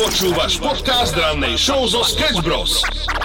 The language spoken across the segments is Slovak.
Počúvaš podcast rannej show zo Sketch Bros.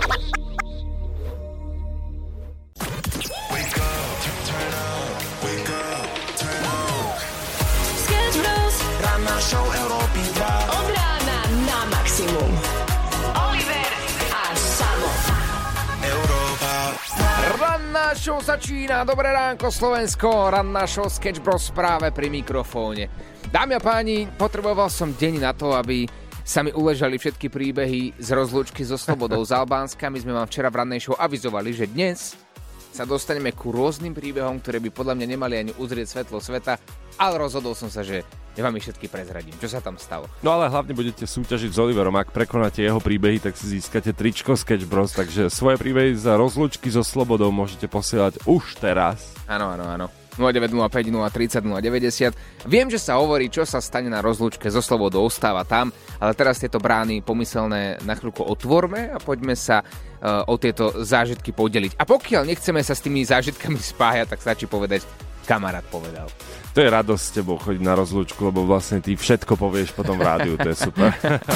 Sketch Bros. Ranná show Európy 2. Od rána na maximum. Oliver a Samo. Európa. Ranná show začína. Dobré ránko Slovensko. Ranná show Sketch Bros práve pri mikrofóne. Dámy a páni, potreboval som deň na to, aby sa mi uležali všetky príbehy z rozlúčky so Slobodou z Albánska. My sme vám včera v rannej show avizovali, že dnes sa dostaneme ku rôznym príbehom, ktoré by podľa mňa nemali ani uzrieť svetlo sveta, ale rozhodol som sa, že ja vám ich všetky prezradím. Čo sa tam stalo? No ale hlavne budete súťažiť s Oliverom. Ak prekonáte jeho príbehy, tak si získate tričko Sketch Bros. Takže svoje príbehy za rozlúčky so Slobodou môžete posielať už teraz. Áno. 0905 030 090. Viem, že sa hovorí, čo sa stane na rozlúčke so Slobodou, ostáva tam, ale teraz tieto brány pomyselné na chvíľku otvorme a poďme sa o tieto zážitky podeliť. A pokiaľ nechceme sa s tými zážitkami spájať, tak stačí povedať, kamarát povedal. To je radosť s tebou chodiť na rozlúčku, lebo vlastne ty všetko povieš potom v rádiu, to je super.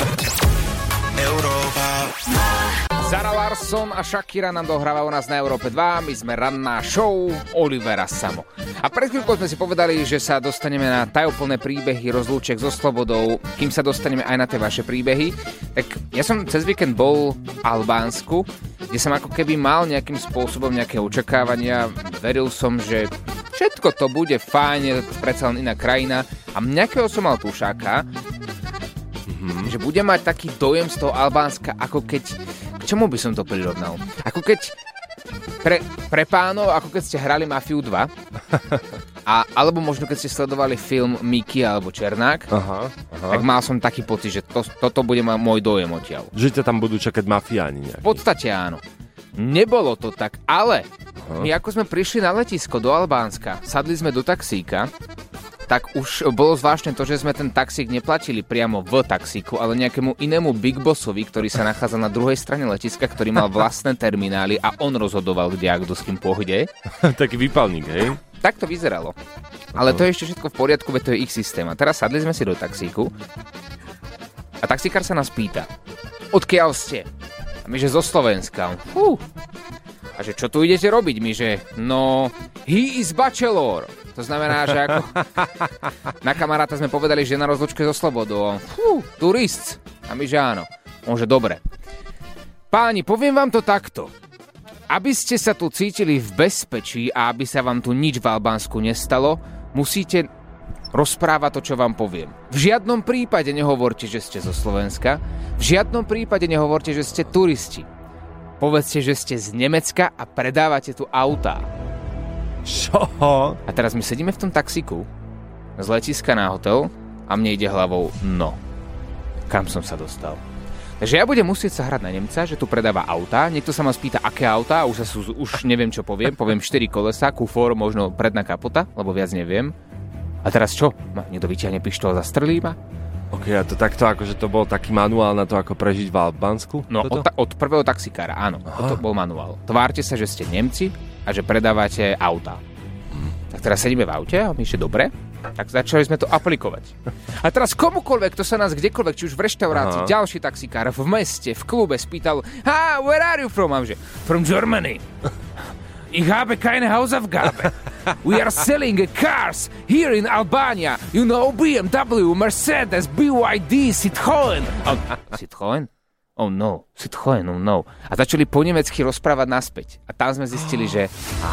Zara Larsson a Shakira nám dohráva u nás na Európe 2, my sme ranná show Olivera Samo. A pred chvíľkou sme si povedali, že sa dostaneme na tajomné príbehy rozlúčiek so Slobodou, kým sa dostaneme aj na tie vaše príbehy. Tak ja som cez víkend bol v Albánsku, kde som ako keby mal nejakým spôsobom nejaké očakávania. Veril som, že všetko to bude fajn, predsa len iná krajina. A nejakého som mal tušáka, že bude mať taký dojem z toho Albánska, ako keď... K čomu by som to prirovnal? Ako keď... Pre pánov, ako keď ste hrali Mafiu 2. Alebo možno keď ste sledovali film Mickey alebo Černák. Aha. Tak mal som taký pocit, že toto bude môj dojem odtiaľ. Že ťa tam budú čakať mafiáni nejaký. V podstate áno. Nebolo to tak, ale my ako sme prišli na letisko do Albánska, sadli sme do taxíka, tak už bolo zvláštne to, že sme ten taxík neplatili priamo v taxíku, ale nejakému inému big bossovi, ktorý sa nachádzal na druhej strane letiska, ktorý mal vlastné terminály a on rozhodoval, kde a kto s kým pôjde. Taký výpalník, hej? Tak to vyzeralo. Ale to je ešte všetko v poriadku, veď to je ich systém. A teraz sadli sme si do taxíku a taxíkar sa nás pýta, odkiaľ ste? A my, že zo Slovenska. A že čo tu idete robiť? My, že no, he is bachelor. To znamená, že ako na kamaráta sme povedali, že na rozlúčke so Slobodou. Turist. A my, že áno. Môže dobre. Páni, poviem vám to takto. Aby ste sa tu cítili v bezpečí a aby sa vám tu nič v Albánsku nestalo, musíte rozprávať to, čo vám poviem. V žiadnom prípade nehovorte, že ste zo Slovenska. V žiadnom prípade nehovorte, že ste turisti. Povedzte, že ste z Nemecka a predávate tu autá. Čo? A teraz my sedíme v tom taxíku z letiska na hotel a mne ide hlavou, no, kam som sa dostal. Takže ja budem musieť sa hrať na Nemca, že tu predáva autá. Niekto sa ma spýta, aké autá, už neviem, čo poviem. Poviem 4 kolesa, kufor, možno predná kapota, lebo viac neviem. A teraz čo? Niekto vyťahne pištol a zastrelí ma? Ok, a to takto, akože to bol taký manuál na to, ako prežiť v Albánsku? No, od prvého taxikára, áno. To bol manuál. Tvárte sa, že ste Nemci a že predávate autá. Tak teraz sedíme v aute a my ešte dobre. Tak začali sme to aplikovať. A teraz komukoľvek, kto sa nás kdekoľvek, či už v reštaurácii, ďalší taxikár, v meste, v klube spýtal, where are you from? A že, from Germany. Ich habe keine Hausaufgabe. We are selling cars here in Albania. You know, BMW, Mercedes, BYD, Citroën. Citroën? Oh no, Citroën, oh no. A začali po nemecky rozprávať naspäť. A tam sme zistili, že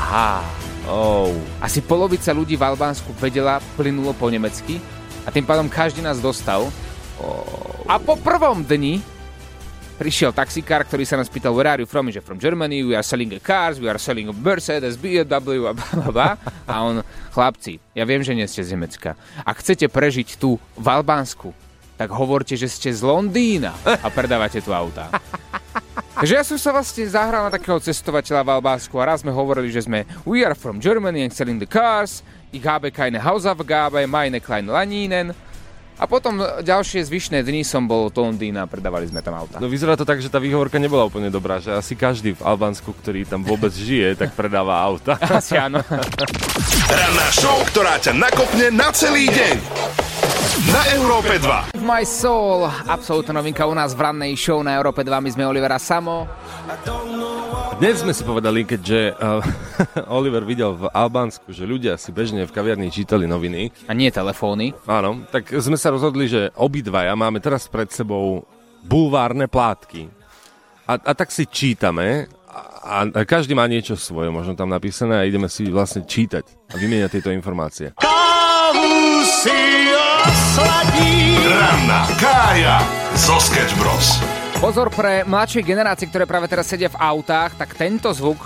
asi polovica ľudí v Albánsku vedela plynulo po nemecky a tým pádom každý nás dostal. A po prvom dni prišiel taxikár, ktorý sa nás pýtal, where are you from? Že from Germany, we are selling cars, we are selling Mercedes, BMW a blablabla. A on, chlapci, ja viem, že nie ste z Nemecka. Ak chcete prežiť tu v Albánsku, tak hovorte, že ste z Londýna a predávate tu autá. Takže ja som sa vlastne zahral na takého cestovateľa v Albánsku a raz sme hovorili, že sme we are from Germany and selling the cars, ich habe keine Hausaufgabe, meine kleine Laninen. A potom ďalšie zvyšné dni som bol do Londýna a predávali sme tam auta. No vyzerá to tak, že tá výhovorka nebola úplne dobrá, že asi každý v Albánsku, ktorý tam vôbec žije, tak predáva auta. Asi áno. Ranná show, ktorá ťa nakopne na celý deň. na Európe 2. My Soul, absolútna novinka u nás v rannej show na Európe 2. My sme Oliver a Samo. Dnes sme si povedali, keďže Oliver videl v Albánsku, že ľudia si bežne v kaviarni čítali noviny. A nie telefóny. Áno, tak sme sa rozhodli, že obidvaja máme teraz pred sebou bulvárne plátky. A tak si čítame a každý má niečo svoje, možno tam napísané a ideme si vlastne čítať a vymieňať tieto informácie. Kávu si osladí. Ranná Kája zo Sketch Bros. Pozor pre mladšie generácie, ktoré práve teraz sedia v autách, tak tento zvuk...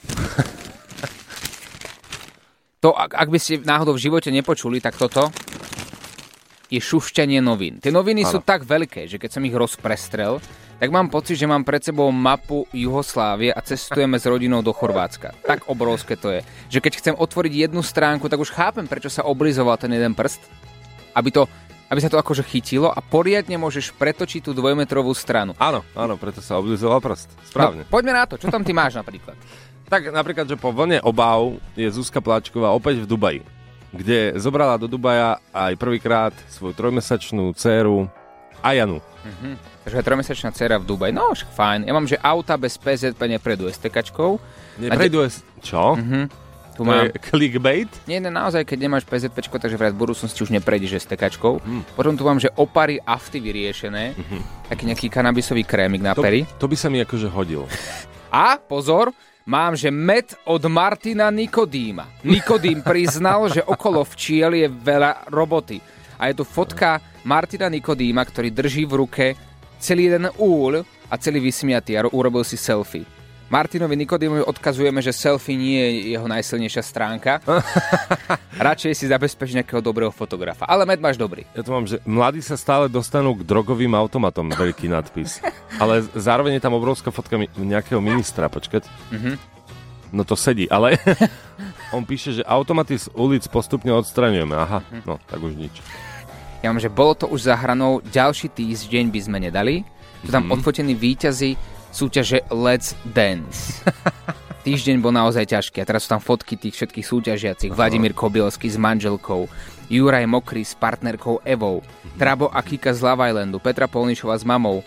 To, ak by ste náhodou v živote nepočuli, tak toto je šušťanie novín. Tie noviny sú tak veľké, že keď som ich rozprestrel, tak mám pocit, že mám pred sebou mapu Juhoslávie a cestujeme s rodinou do Chorvátska. Tak obrovské to je, že keď chcem otvoriť jednu stránku, tak už chápem, prečo sa oblizoval ten jeden prst, aby sa to akože chytilo a poriadne môžeš pretočiť tú 2-metrovú stranu. Áno, preto sa oblizoval prst. Správne. No, poďme na to, čo tam ty máš napríklad? Tak napríklad, že po vlne obáv je Zuzka Pláčková opäť v Dubaji, kde zobrala do Dubaja aj prvýkrát svoju 3-mesačnú dcéru Ajanu. Takže 3-mesačná dcéra v Dubaji. No, však fajn. Ja mám, že auta bez PZP neprejdú STKčkou. Neprejdú čo? Tu mám... Clickbait? Nie, naozaj, keď nemáš PZPčko, takže v budúcnosti už neprejdeš STKčkou. Potom tu mám, že opary afty vyriešené. Taký nejaký kanabisový krémik na pery. To by sa mi akože hodil. A, pozor, mám, že med od Martina Nikodýma. Nikodým priznal, že okolo včiel je veľa roboty. A je tu fotka Martina Nikodýma, ktorý drží v ruke celý jeden úľ a celý vysmiatý a urobil si selfie. Martinovi Nikodýmovi odkazujeme, že selfie nie je jeho najsilnejšia stránka. Radšej si zabezpečí nejakého dobrého fotografa. Ale med máš dobrý. Ja tu mám, že mladí sa stále dostanú k drogovým automatom, veľký nadpis. Ale zároveň je tam obrovská fotka nejakého ministra, počkať. No to sedí, ale on píše, že automaty z ulic postupne odstraňujeme. Aha, no tak už nič. Ja mám, že bolo to už za hranou, ďalší týždeň by sme nedali. Tu tam odfotení víťazi súťaže Let's Dance. Týždeň bol naozaj ťažký a teraz sú tam fotky tých všetkých súťažiacich. Vladimír Kobielský s manželkou, Juraj Mokrý s partnerkou Evou, Trabo a Kika z Love Islandu, Petra Polničová s mamou,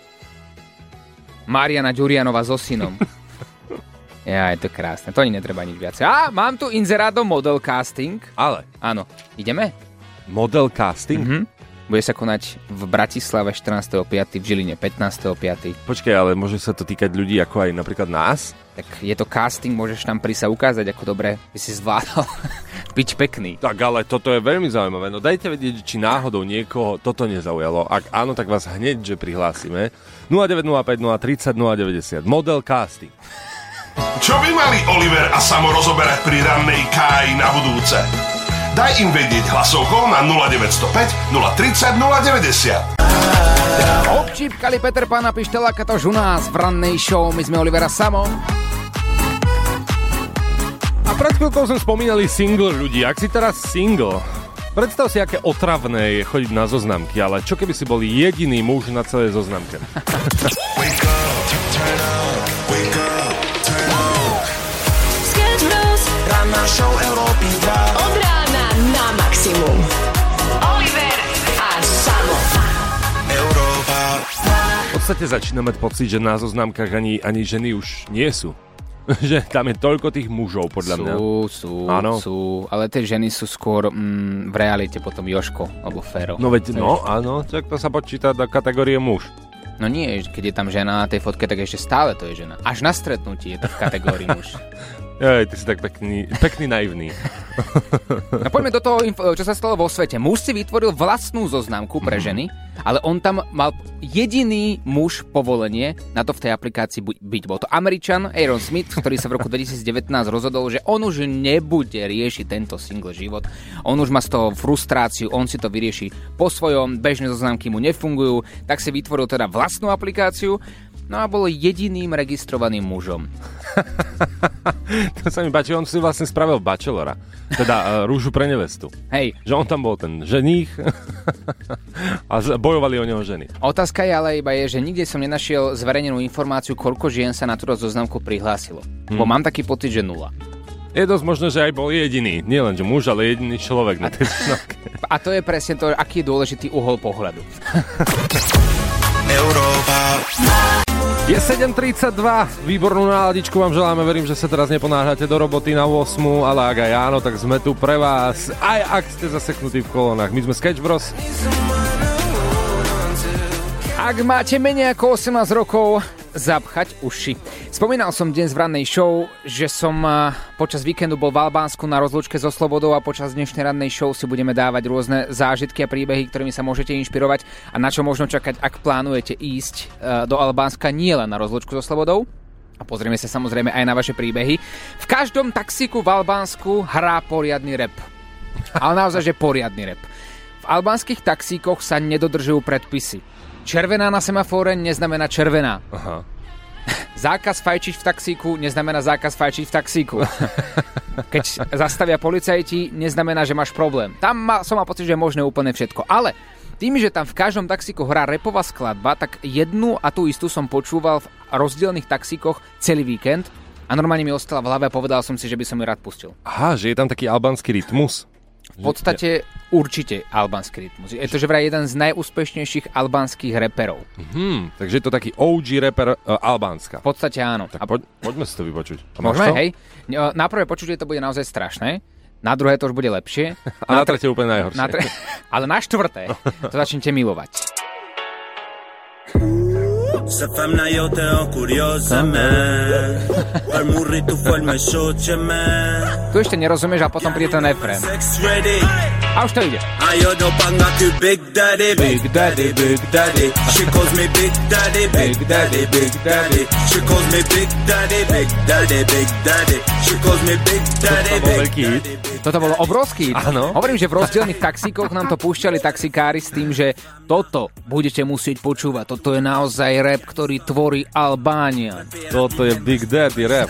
Mariana Ďurianová so synom. Ja, je to krásne, to ani netreba nič viac. A mám tu inzerát do model casting. Ale? Áno, ideme? Model casting? Bude sa konať v Bratislave 14.5., v Žiline 15.5. Počkaj, ale môže sa to týkať ľudí ako aj napríklad nás? Tak je to casting, môžeš tam prísť a ukázať, ako dobre by si zvládol byť pekný. Tak ale toto je veľmi zaujímavé. No dajte vedieť, či náhodou niekoho toto nezaujalo. Ak áno, tak vás hneď, že prihlásime. 0905 030 090. Model casting. Čo by mali Oliver a Samo rozoberať pri rannej Káji na budúce? Daj im vedieť hlasovkou na 0905 030 090. Občípkali Peter Pan a Pištelaka tož u nás v rannej show. My sme Oliver a Samo. A pred chvíľkou sme spomínali single ľudí. Ak si teraz single, predstav si, aké otravné je chodiť na zoznamky, ale čo keby si bol jediný muž na celej zoznamke? Sketch Bros. Ranná show Európy 2. Od rána na maximum. Oliver a Samo. Európa. V podstate začínam mať pocit, že na zoznamkách ani ženy už nie sú. Že tam je toľko tých mužov, podľa mňa. Sú. Ale tie ženy sú skôr v realite potom Jožko alebo Fero. No veď, áno, tak to sa počíta do kategórie muž. No nie, keď je tam žena na tej fotke, tak ešte stále to je žena. Až na stretnutí je to v kategórii muž. Ty si tak pekný naivný. No poďme do toho, čo sa stalo vo svete. Muž si vytvoril vlastnú zoznamku pre ženy, ale on tam mal jediný muž povolenie na to v tej aplikácii byť. Bol to Američan Aaron Smith, ktorý sa v roku 2019 rozhodol, že on už nebude riešiť tento single život. On už má z toho frustráciu, on si to vyrieši po svojom, bežné zoznamky mu nefungujú, tak si vytvoril teda vlastnú aplikáciu. No a bol jediným registrovaným mužom. To sa mi páči, on si vlastne spravil bachelora. Teda rúžu pre nevestu. Hej. Že on tam bol ten ženích a bojovali o neho ženy. Otázka je ale iba je, že nikde som nenašiel zverejnenú informáciu, koľko žien sa na túto zoznamku prihlásilo. Bo mám taký pocit, že 0. Je dosť možné, že aj bol jediný. Nie len, že muž, ale jediný človek na tej zoznamke. A A to je presne to, aký je dôležitý uhol pohľadu. Je 7.32, výbornú náladičku vám želáme, verím, že sa teraz neponáhľate do roboty na 8, ale ak aj áno, tak sme tu pre vás, aj ak ste zaseknutí v kolónach. My sme Sketch Bros. Ak máte menej ako 18 rokov, zapchať uši. Spomínal som dnes v rannej show, že som počas víkendu bol v Albánsku na rozlúčke so slobodou a počas dnešnej rannej show si budeme dávať rôzne zážitky a príbehy, ktorými sa môžete inšpirovať a na čo možno čakať, ak plánujete ísť do Albánska nielen na rozlúčku so slobodou. A pozrieme sa samozrejme aj na vaše príbehy. V každom taxíku v Albánsku hrá poriadny rap. Ale naozaj, že poriadny rap. V albánskych taxíkoch sa nedodržujú predpisy. Červená na semafóre neznamená červená. Aha. Zákaz fajčiť v taxíku neznamená zákaz fajčiť v taxíku. Keď zastavia policajti, neznamená, že máš problém. Tam som mal pocit, že je možné úplne všetko. Ale tým, že tam v každom taxíku hrá rapová skladba, tak jednu a tú istú som počúval v rozdielnych taxíkoch celý víkend a normálne mi ostala v hlave a povedal som si, že by som ju rád pustil. Aha, že je tam taký albánsky rytmus. V podstate určite albánsky rytmus. Je to že vraj jeden z najúspešnejších albánskych reperov. Takže je to taký OG reper Albánska. V podstate áno. Tak poďme si to vypočuť. Môžeme, hej? Na prvé počutie to bude naozaj strašné, na druhé to už bude lepšie. A na tretie úplne najhoršie. Ale na štvrté to začnete milovať. Se femna jote o kurioze me Al murri tu fol me šoče me. Tu ešte nerozumieš a potom príde ten refrén. A už to ide. A jo do panga ku Big Daddy Big Daddy, Big Daddy She calls me Big Daddy, Big Daddy, Big Daddy She calls me Big Daddy, Big Daddy, Big Daddy She calls me Big Daddy, Big Daddy. Toto bolo obrovský. Áno. Hovorím, že v rozdielnych taxíkoch nám to púšťali taxikári s tým, že toto budete musieť počúvať. Toto je naozaj rap, ktorý tvorí Albánia. Toto je Big Daddy rap.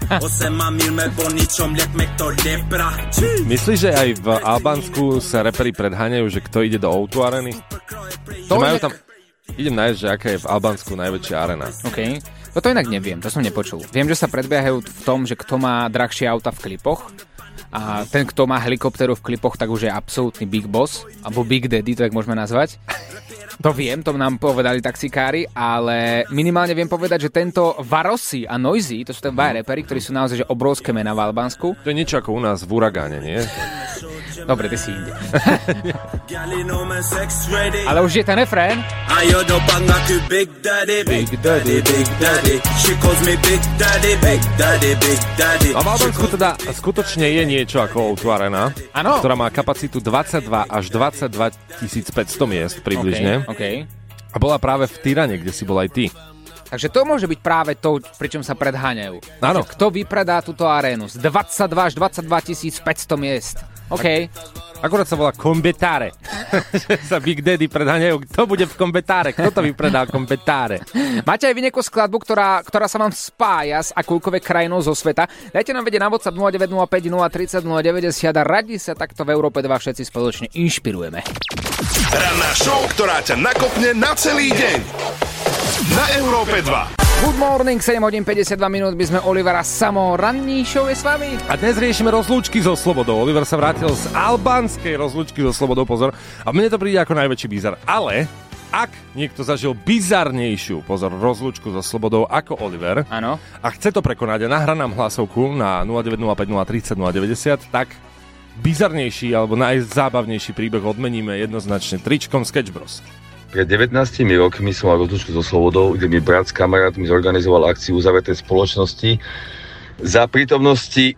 Myslíš, že aj v Albánsku sa reperi predháňajú, že kto ide do O2 areny? Tam... Idem nájsť, že aká je v Albánsku najväčšia arena. OK. Toto inak neviem, to som nepočul. Viem, že sa predbiehajú v tom, že kto má drahšie auta v klipoch. A ten, kto má helikopteru v klipoch, tak už je absolútny big boss, alebo Big Daddy, to tak môžeme nazvať. To viem, to nám povedali taxikári, ale minimálne viem povedať, že tento Varosy a Noisy, to sú ten dva reperi, ktorí sú naozaj že obrovské mená v Albánsku. To je niečo ako u nás v Uragáne, nie? Dobre, ty si inde. Ale už je ten refrén. Big Daddy, Big Daddy, Big Daddy She calls me Big Daddy, Big Daddy, Big Daddy. A v Albánsku teda skutočne je niečo ako O2 Arena, ktorá má kapacitu 22 až 22 500 miest približne. Okay. A bola práve v Tyrane, kde si bol aj ty. Takže to môže byť práve to, pričom sa predháňajú. Áno. Kto vypredá túto arénu z 22 až 22 500 miest. OK. Akurát sa volá Kombetáre. Sa Big Daddy predháňajú. Kto bude v Kombetáre? Kto to vypredá Kombetáre? Máte aj vy nejakú skladbu, ktorá sa vám spája s akoukoľvek krajinou zo sveta? Dajte nám vedieť na WhatsApp 0905 030 090 a radi sa takto v Európe 2 všetci spoločne inšpirujeme. Ranná show, ktorá ťa nakopne na celý deň. Na Európe 2. Good morning, 7 hodín 52 minút, my sme Oliver a Samo. Ranný show je s vami. A dnes riešime rozlúčky so slobodou. Oliver sa vrátil z albánskej rozlúčky so slobodou, pozor. A mne to príde ako najväčší bizar. Ale ak niekto zažil bizarnejšiu, pozor, rozlúčku so slobodou ako Oliver, áno, a chce to prekonať a nahrá nám hlasovku na 0905 030 090, tak bizarnejší alebo najzábavnejší príbeh odmeníme jednoznačne tričkom Sketch Bros. Pred 19 rokmi som mal rozlúčku so slobodou, kde mi brat s kamarátmi zorganizoval akciu uzavretej spoločnosti za prítomnosti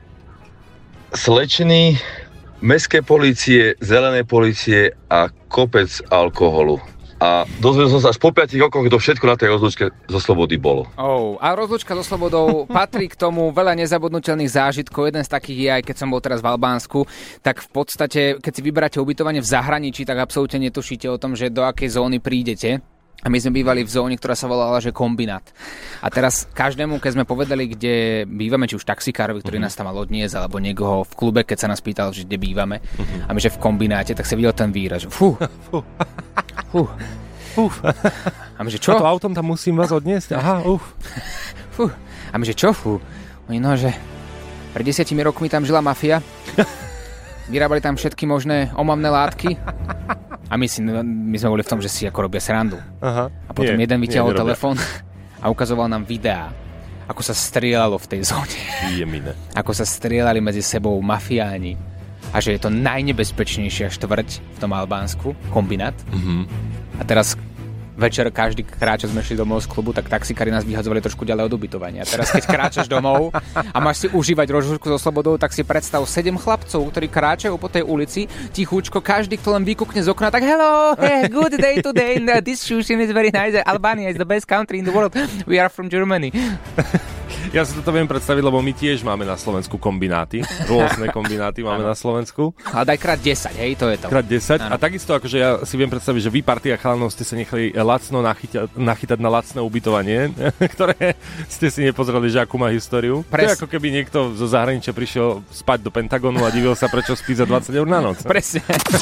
slečny, mestskej polície, zelenej polície a kopec alkoholu. A dozvedel som sa až po 5 rokoch, kto všetko na tej rozlúčke zo slobody bolo. A rozlúčka so slobodou patrí k tomu veľa nezabudnutelných zážitkov. Jeden z takých je aj keď som bol teraz v Albánsku, tak v podstate, keď si vyberáte ubytovanie v zahraničí, tak absolútne netušíte o tom, že do akej zóny prídete. A my sme bývali v zóne, ktorá sa volala, že kombinát. A teraz každému, keď sme povedali, kde bývame, či už taxikárovi, ktorý nás tam mal odniesť, alebo niekoho v klube, keď sa nás pýtal, že kde bývame, a my, že v kombináte, tak sa videl ten výraz, že A my, že čo? A to autom tam musím vás odniesť? Aha, A my, že čo? Oni, no, že pred 10 rokmi tam žila mafia. vyrábali tam všetky možné omamné látky. A my sme boli v tom, že si ako robia srandu. Aha. A potom jeden vyťahol telefón a ukazoval nám videá, ako sa strieľalo v tej zóne. Jemine. Ako sa strieľali medzi sebou mafiáni. A že je to najnebezpečnejšia štvrť v tom Albánsku, kombinát. A teraz večer každý krát, čo sme šli domov z klubu, tak taxikári nás vyhadzovali trošku ďalej od ubytovania. Teraz keď kráčaš domov a máš si užívať rožúšku so slobodou, tak si predstav 7 chlapcov, ktorí kráčajú po tej ulici, tichúčko, každý, kto len vykúkne z okna, tak hello, good day today, this shushin is very nice, Albania is the best country in the world, we are from Germany. Ja si to viem predstaviť, lebo my tiež máme na Slovensku kombináty. Rôzne kombináty máme na Slovensku. Ale daj krát 10, hej, to je to. Krát 10. Ano. A takisto, akože ja si viem predstaviť, že vy partia chalanov ste sa nechali lacno nachytať na lacné ubytovanie, ktoré ste si nepozreli, že akú má históriu. To je ako keby niekto zo zahraničia prišiel spať do Pentagonu a divil sa, prečo spí za 20 eur na noc. Presne.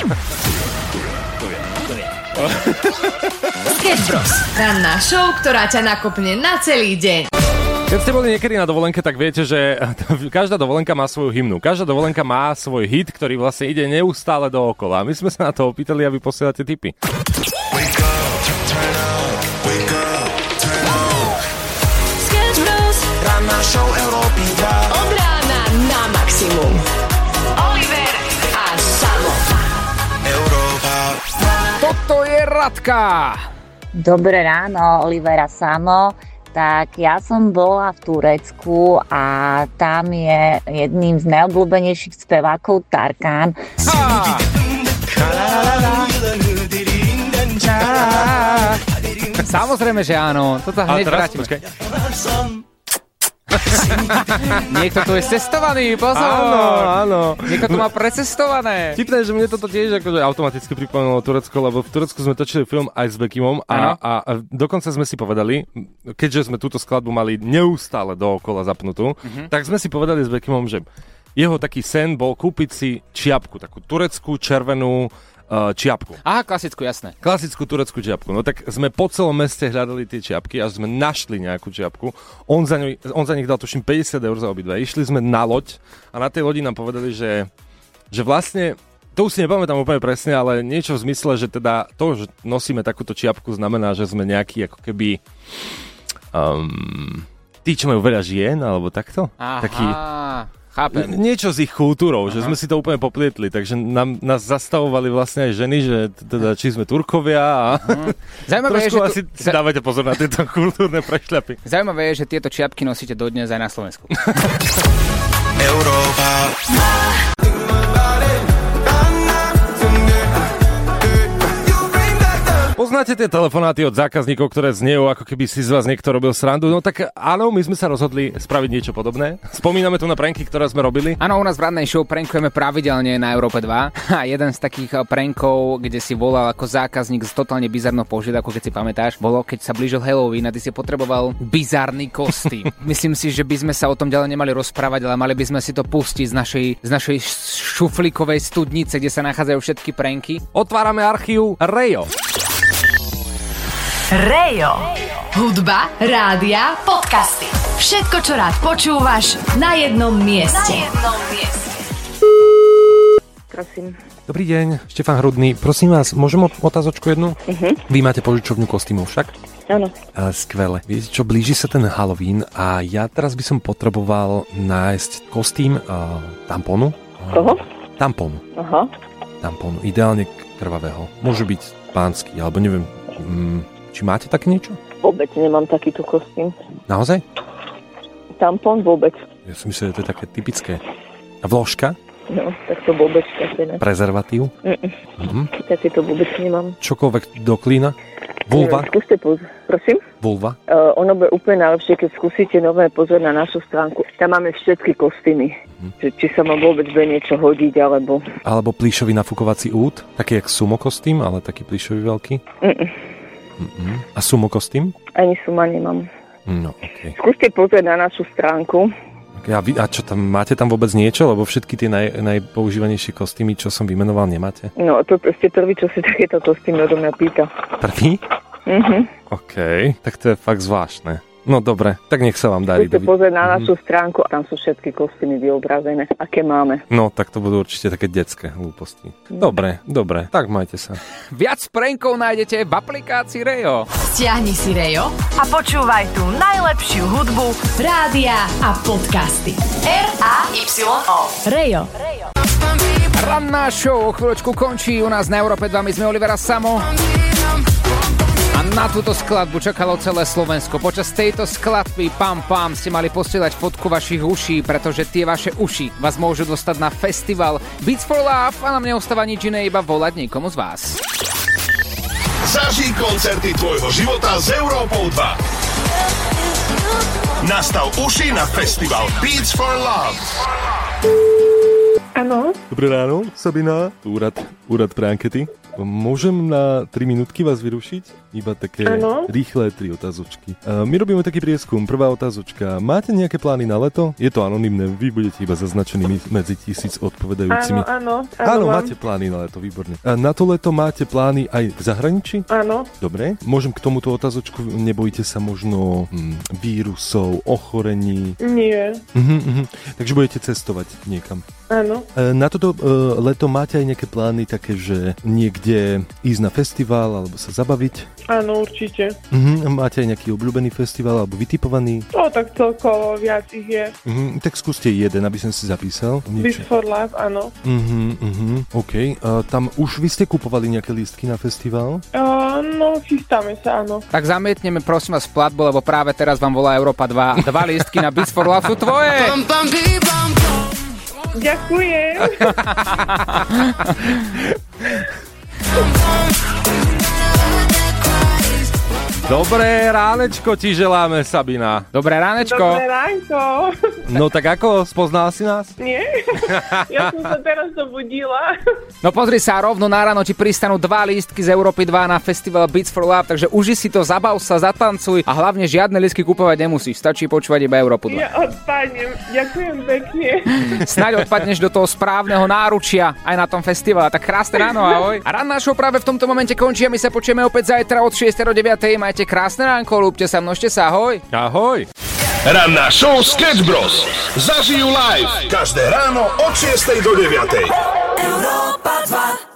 Sketch Bros. Ranná show, ktorá ťa nakopne na celý deň. Keď ste boli niekedy na dovolenke, tak viete, že každá dovolenka má svoju hymnu. Každá dovolenka má svoj hit, ktorý vlastne ide neustále dookola. My sme sa na to opýtali a vy posielate tipy. Sketch Bros. Ranná show Európy 2. Od rána na maximum. Oliver a Samo. Európa. Toto je Radka. Dobré ráno, Oliver a Samo. Tak ja som bola v Turecku a tam je jedným z najobľúbenejších spevákov Tarkan. Samozrejme, že áno. Toto hneď vrátime. Niekto tu je cestovaný, pozor. Áno. Niekto tu má precestované. Tipné, že mne toto tiež akože automaticky pripomenulo Turecko, lebo v Turecku sme točili film aj s Bekimom a dokonca sme si povedali, keďže sme túto skladbu mali neustále dookola zapnutú, tak sme si povedali s Bekimom, že jeho taký sen bol kúpiť si čiapku, takú tureckú červenú čiapku. Aha, klasickú, jasné. Klasickú tureckú čiapku. No tak sme po celom meste hľadali tie čiapky, až sme našli nejakú čiapku. On za nich dal tuším 50 eur za obidve. Išli sme na loď a na tej lodi nám povedali, že vlastne, to už si nepamätám úplne presne, ale niečo v zmysle, že teda to, že nosíme takúto čiapku, znamená, že sme nejaký ako keby tí, čo majú veľa žien, alebo takto. Aha. Taký chápem. Niečo s ich kultúrou, že sme si to úplne poplietli, takže nás zastavovali vlastne aj ženy, že teda či sme Turkovia a Zaujímavé trošku je, že asi si dávajte pozor na tieto kultúrne prešľapy. Zaujímavé je, že tieto čiapky nosíte dodnes aj na Slovensku. Európa. Poznáte tie telefonáty od zákazníkov, ktoré zniejú, ako keby si z vás niekto robil srandu? No tak áno, my sme sa rozhodli spraviť niečo podobné. Spomíname tu na pranky, ktoré sme robili. Áno, u nás v rannej show prankujeme pravidelne na Európe 2. A jeden z takých prankov, kde si volal ako zákazník s totálne bizarnou požiadavkou, keď si pamätáš, bolo, keď sa blížil Halloween a ty si potreboval bizarný kostým. Myslím si, že by sme sa o tom ďalej nemali rozprávať, ale mali by sme si to pustiť z našej šuflíkovej studnice, kde sa nachádzajú všetky pranky. Otvárame archív Rejo. Rejo. Hudba, rádia, podcasty. Všetko, čo rád počúvaš na jednom mieste. Prosím. Dobrý deň, Štefan Hrudný. Prosím vás, môžem otázočku jednu? Vy máte požičovňu kostýmov však? Áno. Skvelé. Viete čo, blíži sa ten Halloween a ja teraz by som potreboval nájsť kostým tamponu. Koho? Tamponu. Aha. Tamponu, ideálne krvavého. Môže byť pánsky, alebo neviem... Či máte také niečo? Vôbec nemám takýto kostým. Naozaj? Tampon vôbec. Ja si myslím, že to je také typické. A vložka? No, tak to vôbec také ne. Prezervatív? Takéto vôbec nemám. Čokoľvek do klína? Vulva? Skúste prosím? Vulva? Ono bude úplne najlepšie, keď skúsite nové pozor na našu stránku. Tam máme všetky kostýmy. Či sa ma vôbec bude niečo hodiť, alebo... Alebo plíšový nafukovací út? Taký jak sumo kostým, ale taký plíšový veľký? A sumo kostým? Ani suma nemám. No, okej. Skúste pozrieť na našu stránku. A čo tam, máte tam vôbec niečo? Lebo všetky tie najpoužívanejšie kostýmy, čo som vymenoval, nemáte? No, to ste prvý, čo si takéto kostýmy odo mňa pýta. Prvý? OK, tak to je fakt zvláštne. No dobre, tak nech sa vám darí. Chcete pozrieť na našu stránku, tam sú všetky kostýmy vyobrazené, aké máme. No, tak to budú určite také detské hlúposti. Dobre, tak majte sa. Viac prankov nájdete v aplikácii Rejo. Stiahni si Rejo a počúvaj tú najlepšiu hudbu, rádia a podcasty. RAYO. Rejo. Ranná show o chvíľočku končí u nás na Európe 2. My sme Oliver a Samo. A na túto skladbu čakalo celé Slovensko. Počas tejto skladby Pam ste mali posielať fotku vašich uší, pretože tie vaše uši vás môžu dostať na festival Beats for Love a nám neostáva nič iné, iba volať niekomu z vás. Zažij koncerty tvojho života s Európou 2. Nastav uši na festival Beats for Love. Áno. Dobré ráno, Sabina. Úrad pre ankety. Môžem na 3 minútky vás vyrušiť? Iba také rýchle 3 otázočky. My robíme taký prieskum. Prvá otázočka. Máte nejaké plány na leto? Je to anonymné, vy budete iba zaznačení medzi 1000 odpovedajúcimi. Áno, máte plány na leto, výborne. A na to leto máte plány aj v zahraničí? Áno. Dobre. Môžem k tomuto otázočku, nebojíte sa možno vírusov, ochorení? Nie. Takže budete cestovať niekam? Áno. Na toto leto máte aj nejaké plány také, že niekde ísť na festival alebo sa zabaviť? Áno, určite. Máte aj nejaký obľúbený festival alebo vytipovaný? Tak celkovo viac ich je. Tak skúste jeden, aby som si zapísal. Beats for Love, áno. OK. Tam už vy ste kupovali nejaké lístky na festival? No, chystáme sa, áno. Tak zamietneme prosím vás platbu, lebo práve teraz vám volá Európa 2. 2 lístky na Beats for Love sú tvoje! Ďakujem. Dobré ránečko ti želáme, Sabina. Dobré ránečko. Dobré ránko. No tak ako, spoznala si nás? Nie, ja som sa teraz zobudila. No pozri sa, rovno na ráno ti pristanú 2 lístky z Európy 2 na festival Beats for Love, takže uži si to, zabav sa, zatancuj a hlavne žiadne lístky kupovať nemusíš, stačí počúvať iba Európu 2. Ja odpadnem, ďakujem pekne. Snáď odpadneš do toho správneho náručia aj na tom festivale, tak krásne ráno, ahoj. A ranná show práve v tomto momente končí a my sa počujeme opäť zajtra od 6 do 9. Majte krásne ránko, ľúbte sa, množte sa, ahoj. Ahoj. Ranná show Sketch Bros. Zažijú live každé ráno od 6 do 9. Európa 2.